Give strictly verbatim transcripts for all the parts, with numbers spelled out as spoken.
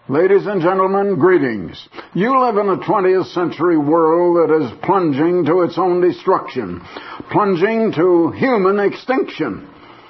Ladies and gentlemen, greetings. You live in a twentieth century world that is plunging to its own destruction, plunging to human extinction.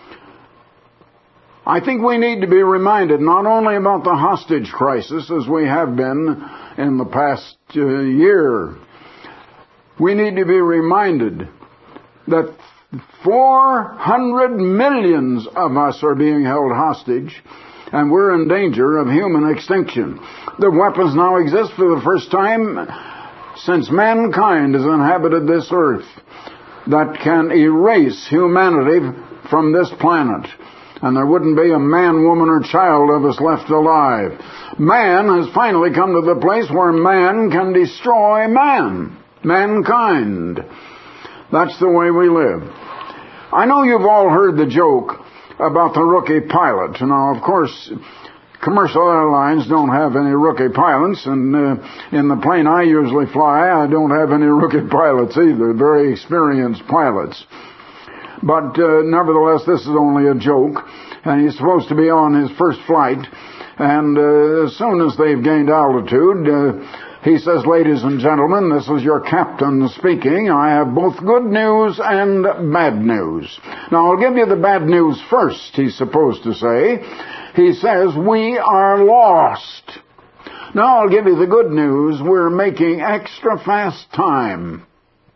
I think we need to be reminded not only about the hostage crisis, as we have been in the past uh, year. We need to be reminded that four hundred millions of us are being held hostage, and we're in danger of human extinction. The weapons now exist for the first time since mankind has inhabited this earth that can erase humanity from this planet. And there wouldn't be a man, woman, or child of us left alive. Man has finally come to the place where man can destroy man, mankind. That's the way we live. I know you've all heard the joke about the rookie pilot. Now, of course, commercial airlines don't have any rookie pilots, and uh, in the plane I usually fly, I don't have any rookie pilots either, very experienced pilots. But uh, nevertheless, this is only a joke, and he's supposed to be on his first flight, and uh, as soon as they've gained altitude, uh, he says, "Ladies and gentlemen, this is your captain speaking. I have both good news and bad news." Now, I'll give you the bad news first, he's supposed to say. He says, "We are lost." Now, I'll give you the good news. We're making extra fast time.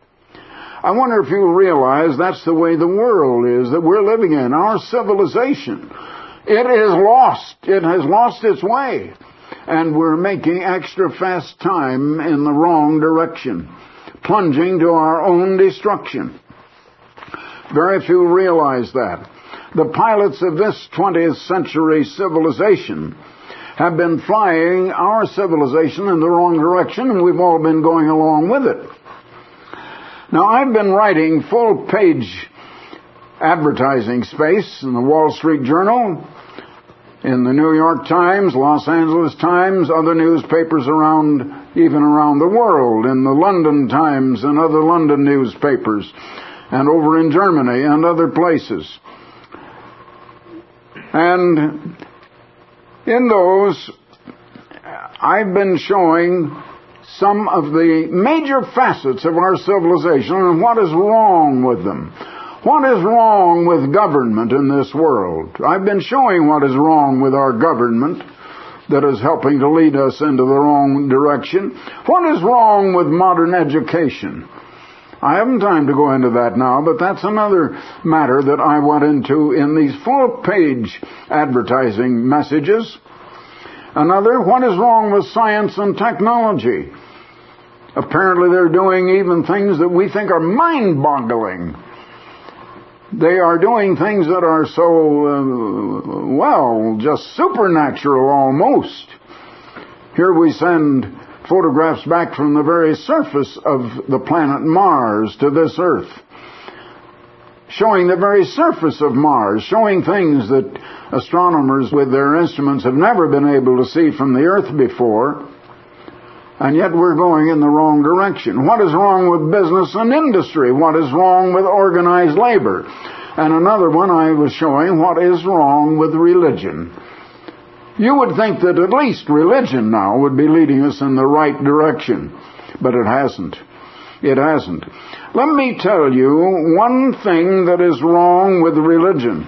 I wonder if you realize that's the way the world is that we're living in. Our civilization, it is lost. It has lost its way. And we're making extra fast time in the wrong direction, plunging to our own destruction. Very few realize that. The pilots of this twentieth century civilization have been flying our civilization in the wrong direction, and we've all been going along with it. Now, I've been writing full-page advertising space in the Wall Street Journal, in the New York Times, Los Angeles Times, other newspapers around, even around the world, in the London Times and other London newspapers, and over in Germany and other places. And in those, I've been showing some of the major facets of our civilization and what is wrong with them. What is wrong with government in this world? I've been showing what is wrong with our government that is helping to lead us into the wrong direction. What is wrong with modern education? I haven't time to go into that now, but that's another matter that I went into in these full-page advertising messages. Another, what is wrong with science and technology? Apparently they're doing even things that we think are mind-boggling. They are doing things that are so, uh, well, just supernatural almost. Here we send photographs back from the very surface of the planet Mars to this Earth, showing the very surface of Mars, showing things that astronomers with their instruments have never been able to see from the Earth before, and yet we're going in the wrong direction. What is wrong with business and industry? What is wrong with organized labor? And another one I was showing, what is wrong with religion? You would think that at least religion now would be leading us in the right direction, but it hasn't. It hasn't. Let me tell you one thing that is wrong with religion.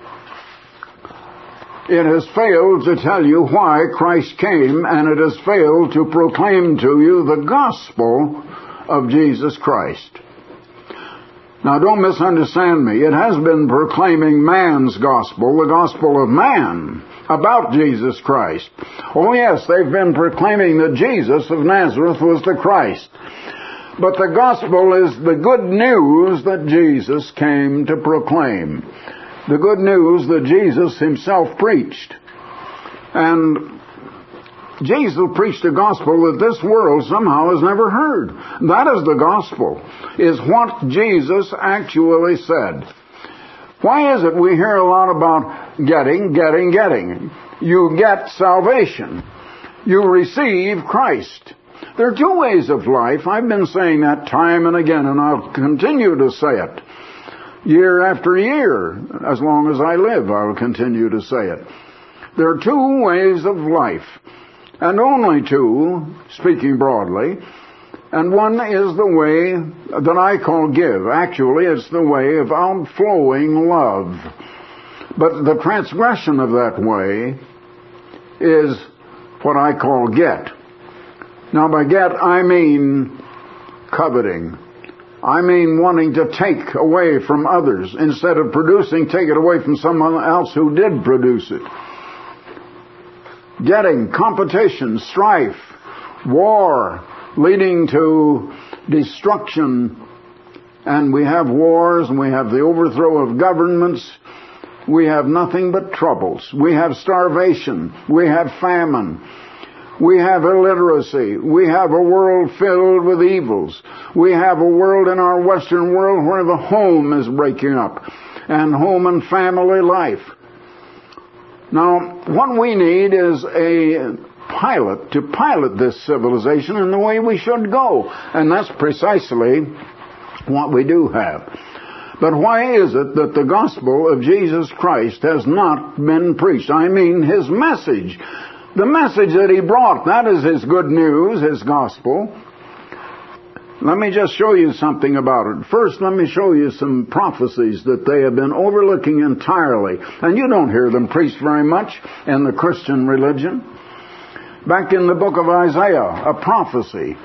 It has failed to tell you why Christ came, and it has failed to proclaim to you the gospel of Jesus Christ. Now, don't misunderstand me. It has been proclaiming man's gospel, the gospel of man, about Jesus Christ. Oh, yes, they've been proclaiming that Jesus of Nazareth was the Christ. But the gospel is the good news that Jesus came to proclaim. The good news that Jesus himself preached. And Jesus preached a gospel that this world somehow has never heard. That is the gospel, is what Jesus actually said. Why is it we hear a lot about getting, getting, getting? You get salvation. You receive Christ. There are two ways of life. I've been saying that time and again, and I'll continue to say it. Year after year, as long as I live, I'll continue to say it. There are two ways of life. and only two, speaking broadly, and one is the way that I call give. Actually, it's the way of outflowing love. But the transgression of that way is what I call get. Now, by get, I mean coveting. I mean wanting to take away from others. Instead of producing, take it away from someone else who did produce it. Getting, competition, strife, war, leading to destruction. And we have wars, and we have the overthrow of governments. We have nothing but troubles. We have starvation. We have famine. We have illiteracy. We have a world filled with evils. We have a world in our Western world where the home is breaking up, and home and family life. Now, what we need is a pilot to pilot this civilization in the way we should go. And that's precisely what we do have. But why is it that the gospel of Jesus Christ has not been preached? I mean, His message. The message that He brought, that is His good news, His gospel. Let me just show you something about it. First, let me show you some prophecies that they have been overlooking entirely. And you don't hear them preached very much in the Christian religion. Back in the book of Isaiah, a prophecy.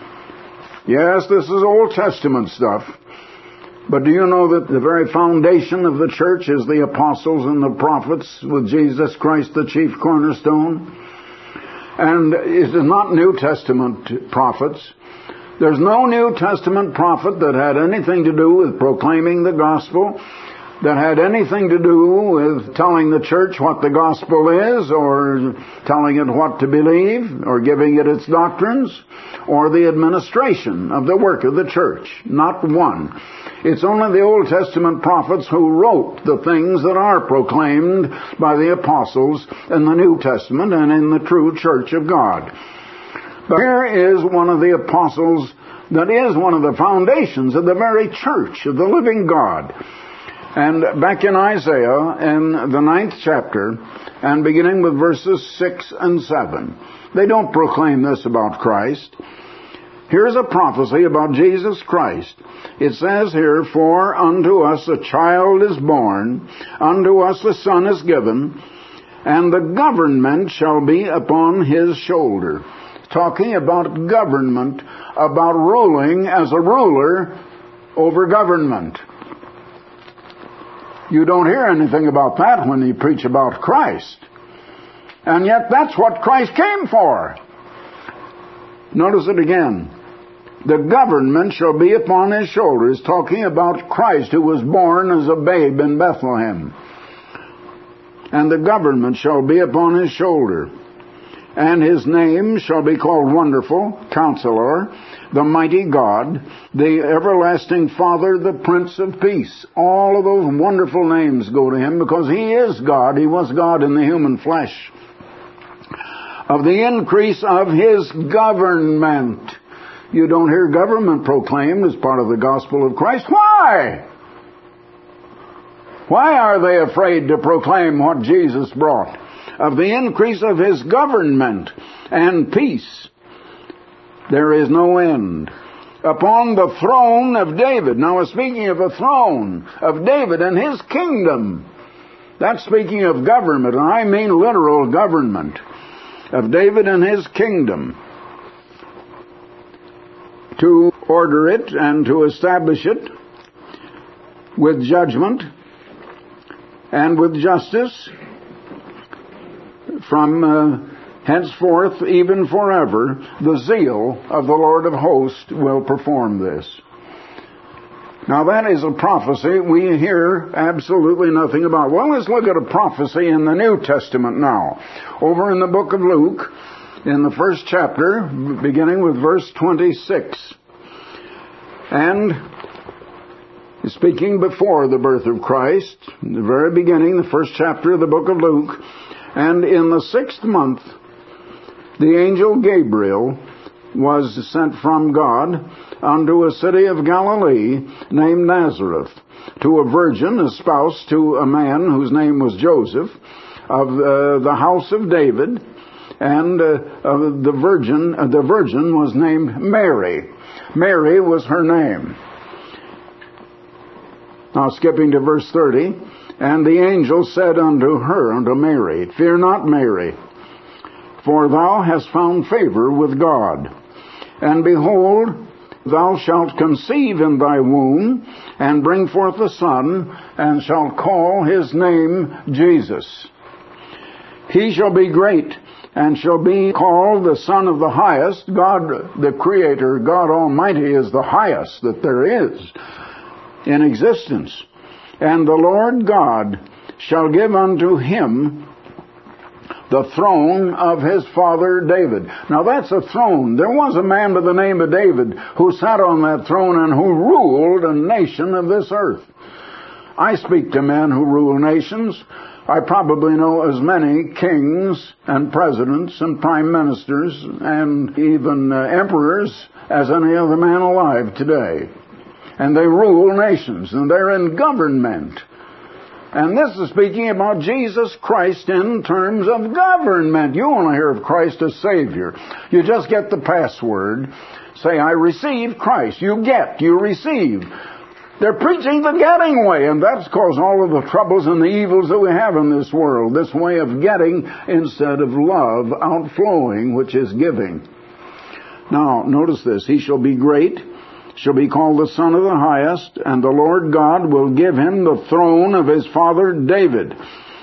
Yes, this is Old Testament stuff. But do you know that the very foundation of the church is the apostles and the prophets, with Jesus Christ the chief cornerstone? And it is not New Testament prophets. There's no New Testament prophet that had anything to do with proclaiming the gospel, that had anything to do with telling the church what the gospel is, or telling it what to believe, or giving it its doctrines, or the administration of the work of the church. Not one. It's only the Old Testament prophets who wrote the things that are proclaimed by the apostles in the New Testament and in the true church of God. But here is one of the apostles that is one of the foundations of the very church of the living God. And back in Isaiah, in the ninth chapter, and beginning with verses six and seven, they don't proclaim this about Christ. Here's a prophecy about Jesus Christ. It says here, "For unto us a child is born, unto us a son is given, and the government shall be upon his shoulder." Talking about government, about ruling as a ruler over government. You don't hear anything about that when you preach about Christ. And yet that's what Christ came for. Notice it again. The government shall be upon his shoulders, talking about Christ who was born as a babe in Bethlehem. And the government shall be upon his shoulder. And his name shall be called Wonderful, Counselor, the Mighty God, the Everlasting Father, the Prince of Peace. All of those wonderful names go to him because he is God. He was God in the human flesh. Of the increase of his government. You don't hear government proclaimed as part of the gospel of Christ. Why? Why are they afraid to proclaim what Jesus brought? Of the increase of his government and peace, there is no end. Upon the throne of David. Now, speaking of a throne of David and his kingdom. That's speaking of government, and I mean literal government. Of David and his kingdom. To order it and to establish it with judgment and with justice, from uh, henceforth, even forever, the zeal of the Lord of hosts will perform this. Now that is a prophecy we hear absolutely nothing about. Well, let's look at a prophecy in the New Testament now. Over in the book of Luke, in the first chapter, beginning with verse twenty-six. And speaking before the birth of Christ, in the very beginning, the first chapter of the book of Luke, and in the sixth month, the angel Gabriel was sent from God unto a city of Galilee named Nazareth, to a virgin espoused to a man whose name was Joseph, of uh, the house of David, And uh, uh, the virgin, uh, the virgin was named Mary. Mary was her name. Now skipping to verse thirty, and the angel said unto her, unto Mary, Fear not, Mary, for thou hast found favor with God. And behold, thou shalt conceive in thy womb, and bring forth a son, and shalt call his name Jesus. He shall be great, and shall be called the Son of the Highest. God, the Creator, God Almighty, is the highest that there is in existence. And the Lord God shall give unto him the throne of his father David. Now that's a throne. There was a man by the name of David who sat on that throne and who ruled a nation of this earth. I speak to men who rule nations. I probably know as many kings and presidents and prime ministers and even uh, emperors as any other man alive today. And they rule nations, and they're in government. And this is speaking about Jesus Christ in terms of government. You want to hear of Christ as Savior. You just get the password. Say, I receive Christ. You get, you receive. They're preaching the getting way, and that's caused all of the troubles and the evils that we have in this world. This way of getting instead of love outflowing, which is giving. Now, notice this. He shall be great, shall be called the Son of the Highest, and the Lord God will give him the throne of his father David.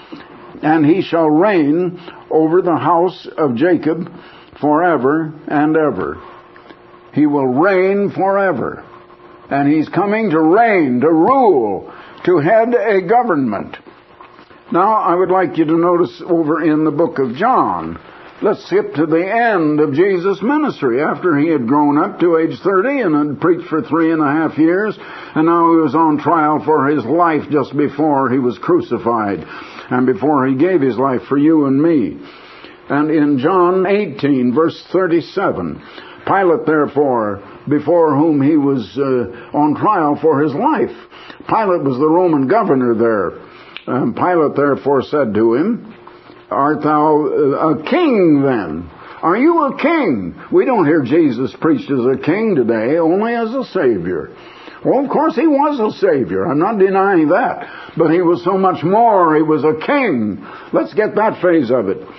And he shall reign over the house of Jacob forever and ever. He will reign forever. And he's coming to reign, to rule, to head a government. Now, I would like you to notice over in the book of John. Let's skip to the end of Jesus' ministry after he had grown up to age thirty and had preached for three and a half years. And now he was on trial for his life just before he was crucified and before he gave his life for you and me. And in John eighteen, verse thirty-seven, Pilate, therefore, before whom he was uh, on trial for his life. Pilate was the Roman governor there. Um, Pilate therefore said to him, Art thou a king then? Are you a king? We don't hear Jesus preached as a king today, only as a Savior. Well, of course he was a Savior. I'm not denying that. But he was so much more. He was a king. Let's get that phase of it.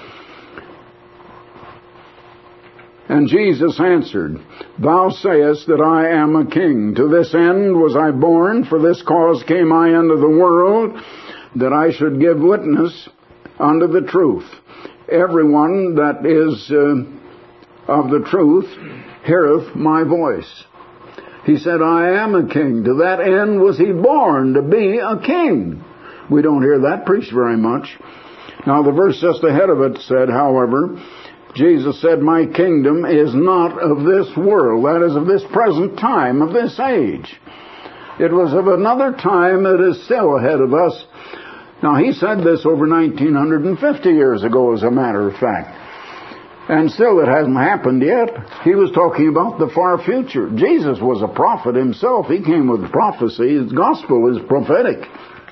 And Jesus answered, Thou sayest that I am a king. To this end was I born, for this cause came I into the world, that I should give witness unto the truth. Everyone that is uh, of the truth heareth my voice. He said, I am a king. To that end was he born, to be a king. We don't hear that preached very much. Now the verse just ahead of it said, however, Jesus said, My kingdom is not of this world. That is, of this present time, of this age. It was of another time that is still ahead of us. Now, he said this over nineteen fifty years ago, as a matter of fact. And still it hasn't happened yet. He was talking about the far future. Jesus was a prophet himself. He came with prophecy. His gospel is prophetic.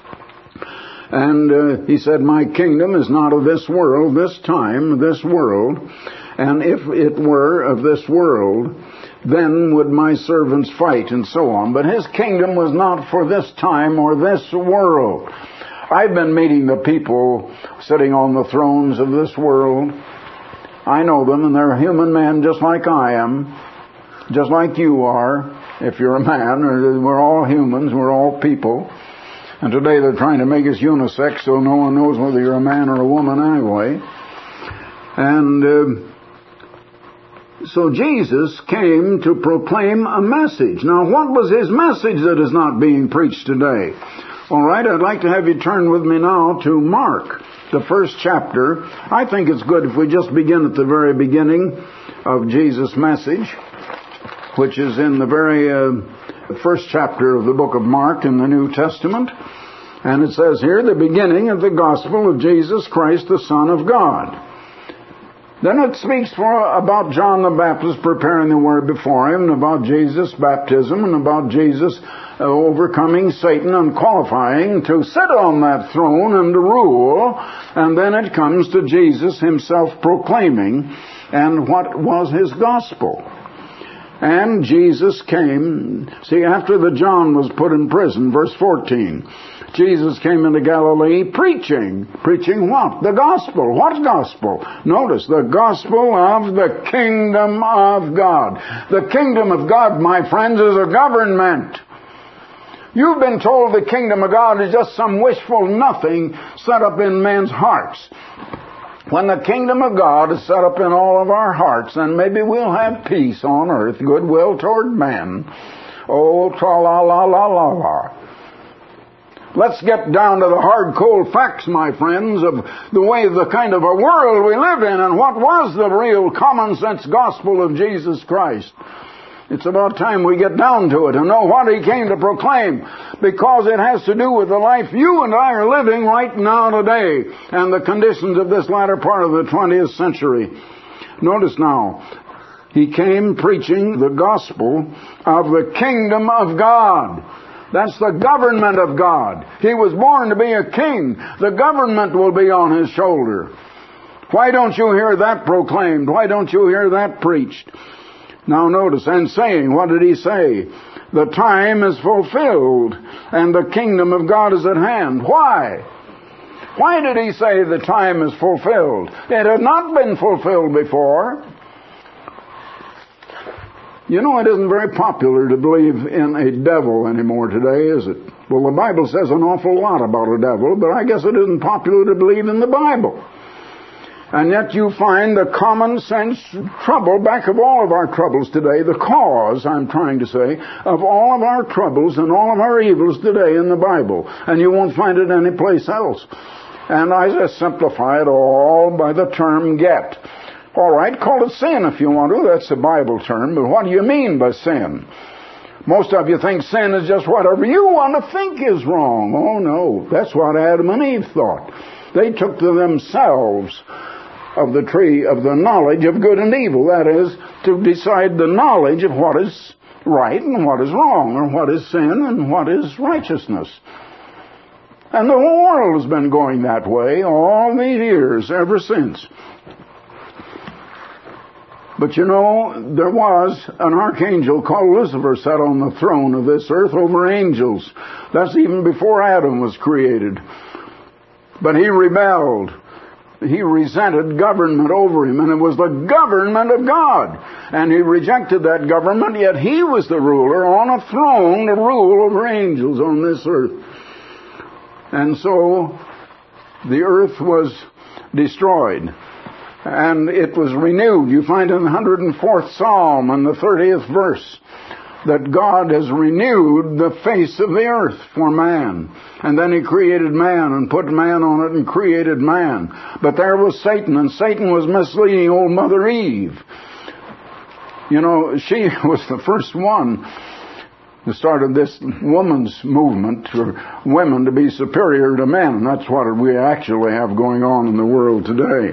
And uh, he said, My kingdom is not of this world, this time, this world. And if it were of this world, then would my servants fight, and so on. But his kingdom was not for this time or this world. I've been meeting the people sitting on the thrones of this world. I know them, and they're human men just like I am, just like you are, if you're a man. Or we're all humans, we're all people. And today they're trying to make us unisex, so no one knows whether you're a man or a woman anyway. And uh, so Jesus came to proclaim a message. Now, what was his message that is not being preached today? All right, I'd like to have you turn with me now to Mark, the first chapter. I think it's good if we just begin at the very beginning of Jesus' message, which is in the very uh, first chapter of the book of Mark in the New Testament. And it says here, the beginning of the gospel of Jesus Christ, the Son of God. Then it speaks for, about John the Baptist preparing the word before him, and about Jesus' baptism, and about Jesus uh, overcoming Satan and qualifying to sit on that throne and to rule. And then it comes to Jesus himself proclaiming, and what was his gospel. And Jesus came, see, after the John was put in prison, verse fourteen, Jesus came into Galilee preaching. Preaching what? The gospel. What gospel? Notice, the gospel of the kingdom of God. The kingdom of God, my friends, is a government. You've been told the kingdom of God is just some wishful nothing set up in men's hearts. When the kingdom of God is set up in all of our hearts, then maybe we'll have peace on earth, goodwill toward men. Oh, tra-la-la-la-la-la. Let's get down to the hard, cold facts, my friends, of the way, the kind of a world we live in, and what was the real common sense gospel of Jesus Christ. It's about time we get down to it and know what he came to proclaim, because it has to do with the life you and I are living right now today and the conditions of this latter part of the twentieth century. Notice now, he came preaching the gospel of the kingdom of God. That's the government of God. He was born to be a king. The government will be on his shoulder. Why don't you hear that proclaimed? Why don't you hear that preached? Now notice, and saying, what did he say? The time is fulfilled, and the kingdom of God is at hand. Why? Why did he say the time is fulfilled? It had not been fulfilled before. You know, it isn't very popular to believe in a devil anymore today, is it? Well, the Bible says an awful lot about a devil, but I guess it isn't popular to believe in the Bible. And yet you find the common sense trouble back of all of our troubles today, the cause, I'm trying to say, of all of our troubles and all of our evils today in the Bible. And you won't find it anyplace else. And I just simplify it all by the term get. All right, call it sin if you want to. That's the Bible term. But what do you mean by sin? Most of you think sin is just whatever you want to think is wrong. Oh, no. That's what Adam and Eve thought. They took to themselves of the tree of the knowledge of good and evil. That is, to decide the knowledge of what is right and what is wrong, or what is sin and what is righteousness. And the whole world has been going that way all these years, ever since. But you know, there was an archangel called Lucifer sat on the throne of this earth over angels. That's even before Adam was created. But he rebelled. He resented government over him, and it was the government of God. And he rejected that government, yet he was the ruler on a throne to rule over angels on this earth. And so the earth was destroyed, and it was renewed. You find in the one hundred fourth Psalm and the thirtieth verse that God has renewed the face of the earth for man. And then he created man and put man on it and created man. But there was Satan, and Satan was misleading old Mother Eve. You know, she was the first one who started this woman's movement for women to be superior to men. That's what we actually have going on in the world today.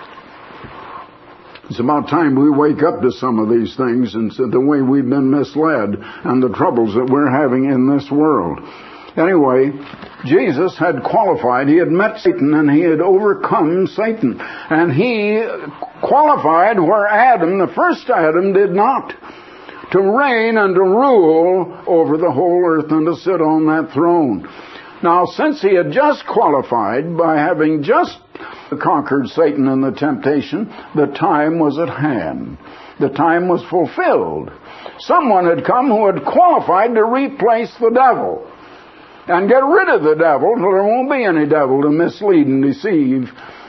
It's about time we wake up to some of these things and the way we've been misled and the troubles that we're having in this world. Anyway, Jesus had qualified. He had met Satan and he had overcome Satan. And he qualified where Adam, the first Adam, did not. To reign and to rule over the whole earth and to sit on that throne. Now, since he had just qualified by having just conquered Satan in the temptation, the time was at hand. The time was fulfilled. Someone had come who had qualified to replace the devil and get rid of the devil, so there won't be any devil to mislead and deceive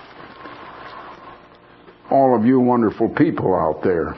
all of you wonderful people out there.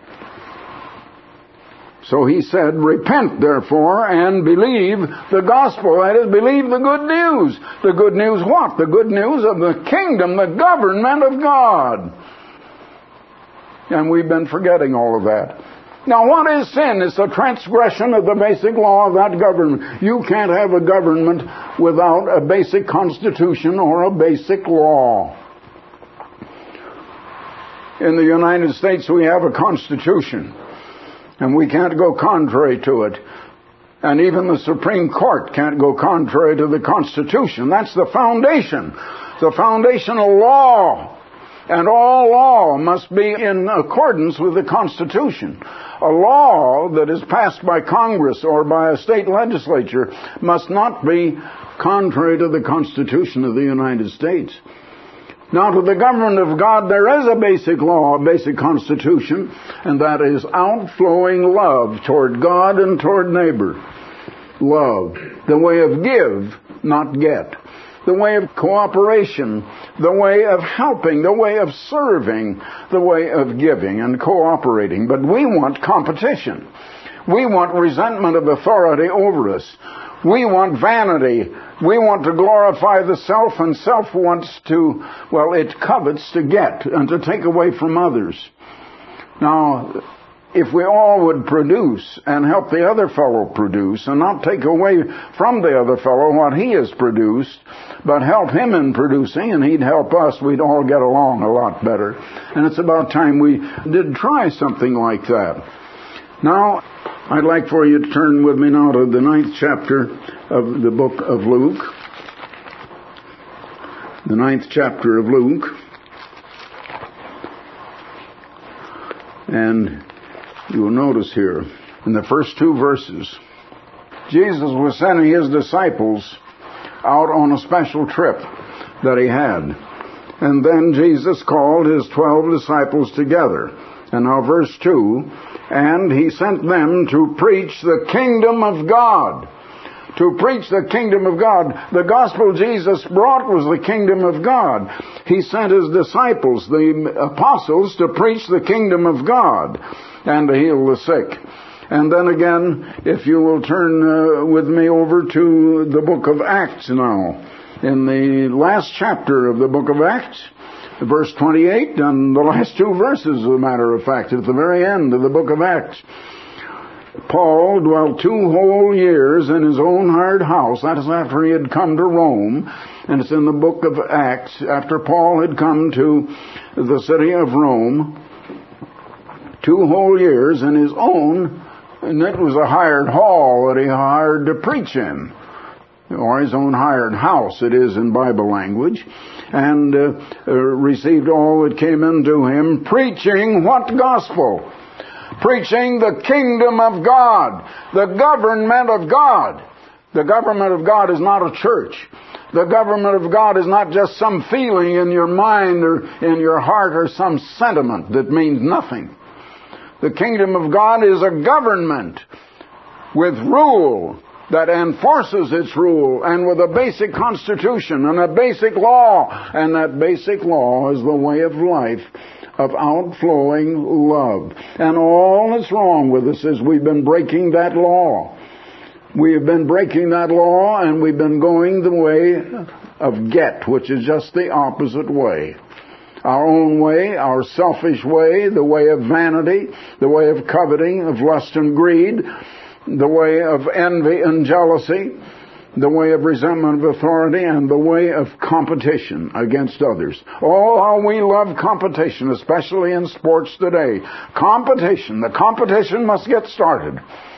So he said, repent therefore and believe the gospel. That is, believe the good news. The good news what? The good news of the kingdom, the government of God. And we've been forgetting all of that. Now what is sin? It's a transgression of the basic law of that government. You can't have a government without a basic constitution or a basic law. In the United States, we have a Constitution, and we can't go contrary to it. And even the Supreme Court can't go contrary to the Constitution. That's the foundation, the foundational law. And all law must be in accordance with the Constitution. A law that is passed by Congress or by a state legislature must not be contrary to the Constitution of the United States. Now, to the government of God, there is a basic law, a basic constitution, and that is outflowing love toward God and toward neighbor. Love. The way of give, not get. The way of cooperation. The way of helping. The way of serving. The way of giving and cooperating. But we want competition. We want resentment of authority over us. We want vanity. We want to glorify the self, and self wants to, well, it covets to get and to take away from others. Now, if we all would produce and help the other fellow produce and not take away from the other fellow what he has produced, but help him in producing and he'd help us, we'd all get along a lot better. And it's about time we did try something like that. Now, I'd like for you to turn with me now to the ninth chapter of the book of Luke. The ninth chapter of Luke. And you'll notice here, in the first two verses, Jesus was sending his disciples out on a special trip that he had. And then Jesus called his twelve disciples together. And now verse two, and he sent them to preach the kingdom of God. To preach the kingdom of God. The gospel Jesus brought was the kingdom of God. He sent his disciples, the apostles, to preach the kingdom of God and to heal the sick. And then again, if you will turn uh, with me over to the book of Acts now. In the last chapter of the book of Acts, verse twenty-eight, and the last two verses, as a matter of fact, at the very end of the book of Acts. Paul dwelt two whole years in his own hired house. That is after he had come to Rome. And it's in the book of Acts, after Paul had come to the city of Rome. Two whole years in his own, and it was a hired hall that he hired to preach in. Or his own hired house, it is in Bible language. And uh, uh, received all that came into him, preaching what gospel? Preaching the kingdom of God, the government of God. The government of God is not a church. The government of God is not just some feeling in your mind or in your heart or some sentiment that means nothing. The kingdom of God is a government with rule that enforces its rule, and with a basic constitution and a basic law. And that basic law is the way of life of outflowing love. And all that's wrong with us is we've been breaking that law. We have been breaking that law, and we've been going the way of get, which is just the opposite way. Our own way, our selfish way, the way of vanity, the way of coveting, of lust and greed, the way of envy and jealousy, the way of resentment of authority, and the way of competition against others. Oh, how we love competition, especially in sports today. Competition. The competition must get started.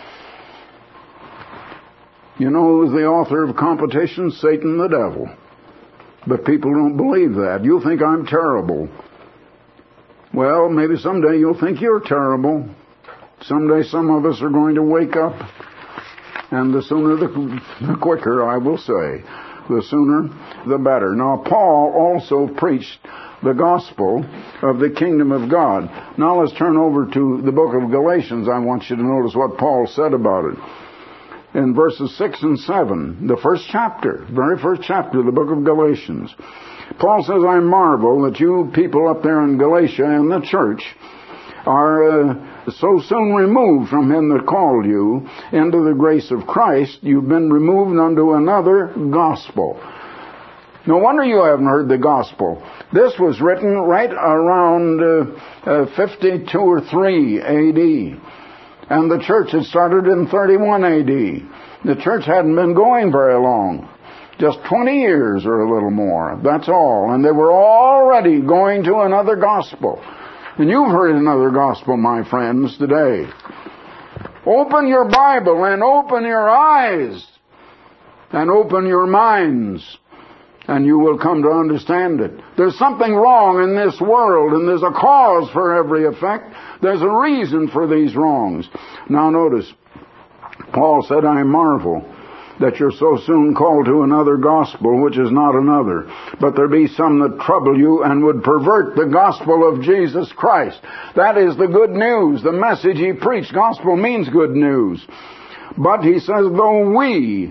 You know who's the author of competition? Satan the devil. But people don't believe that. You think I'm terrible. Well, maybe someday you'll think you're terrible. Someday some of us are going to wake up, and the sooner the, the quicker, I will say. The sooner the better. Now, Paul also preached the gospel of the kingdom of God. Now let's turn over to the book of Galatians. I want you to notice what Paul said about it. In verses six and seven, the first chapter, very first chapter of the book of Galatians, Paul says, I marvel that you people up there in Galatia in the church are uh, so soon removed from him that called you into the grace of Christ. You've been removed unto another gospel. No wonder you haven't heard the gospel. This was written right around uh, uh, fifty-two or three A D And the church had started in thirty-one A D The church hadn't been going very long. Just twenty years or a little more. That's all. And they were already going to another gospel. And you've heard another gospel, my friends, today. Open your Bible and open your eyes and open your minds, and you will come to understand it. There's something wrong in this world, and there's a cause for every effect. There's a reason for these wrongs. Now notice, Paul said, I marvel that you're so soon called to another gospel, which is not another. But there be some that trouble you and would pervert the gospel of Jesus Christ. That is the good news, the message he preached. Gospel means good news. But he says, though we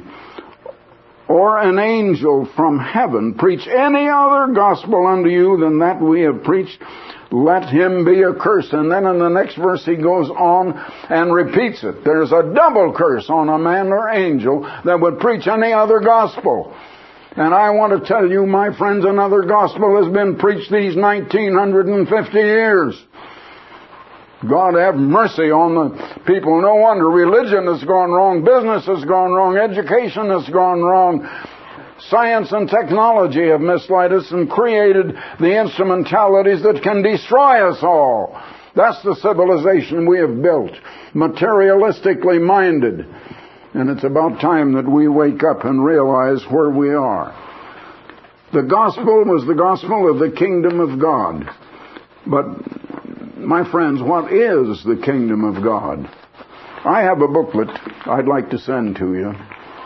or an angel from heaven preach any other gospel unto you than that we have preached, let him be accursed. And then in the next verse he goes on and repeats it. There's a double curse on a man or angel that would preach any other gospel. And I want to tell you, my friends, another gospel has been preached these nineteen fifty years. God have mercy on the people. No wonder religion has gone wrong, business has gone wrong, education has gone wrong. Science and technology have misled us and created the instrumentalities that can destroy us all. That's the civilization we have built, materialistically minded. And it's about time that we wake up and realize where we are. The gospel was the gospel of the kingdom of God. But, my friends, what is the kingdom of God? I have a booklet I'd like to send to you.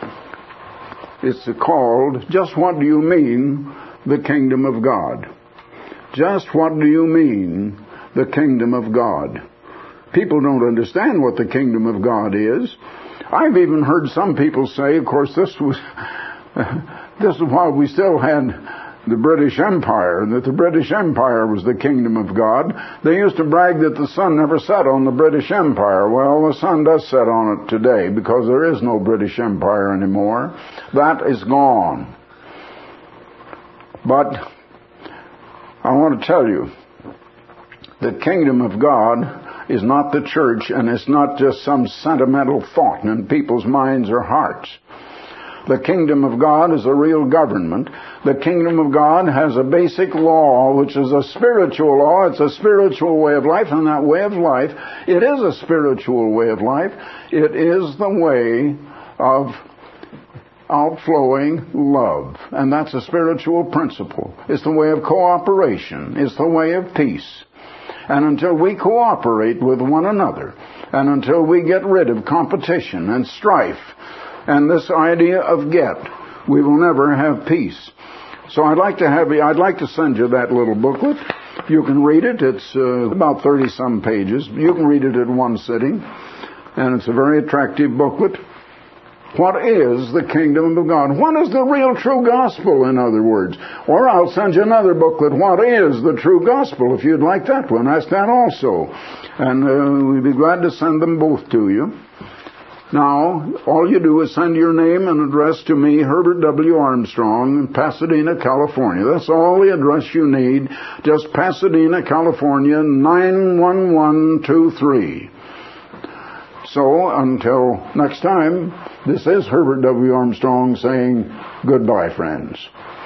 It's called, Just What Do You Mean, the Kingdom of God? Just what do you mean, the kingdom of God? People don't understand what the kingdom of God is. I've even heard some people say, of course, this was, this is while we still had the British Empire, that the British Empire was the kingdom of God. They used to brag that the sun never set on the British Empire. Well, the sun does set on it today because there is no British Empire anymore. That is gone. But I want to tell you, the kingdom of God is not the church, and it's not just some sentimental thought in people's minds or hearts. The kingdom of God is a real government. The kingdom of God has a basic law, which is a spiritual law. It's a spiritual way of life, and that way of life, it is a spiritual way of life. It is the way of outflowing love, and that's a spiritual principle. It's the way of cooperation. It's the way of peace. And until we cooperate with one another, and until we get rid of competition and strife, and this idea of get, we will never have peace. So I'd like to have you, I'd like to send you that little booklet. You can read it. It's uh, about thirty some pages. You can read it in one sitting. And it's a very attractive booklet. What is the kingdom of God? What is the real true gospel, in other words? Or I'll send you another booklet. What is the true gospel? If you'd like that one, ask that also. And uh, we'd be glad to send them both to you. Now, all you do is send your name and address to me, Herbert W. Armstrong, in Pasadena, California. That's all the address you need. Just Pasadena, California, nine one one two three. So, until next time, this is Herbert W. Armstrong saying goodbye, friends.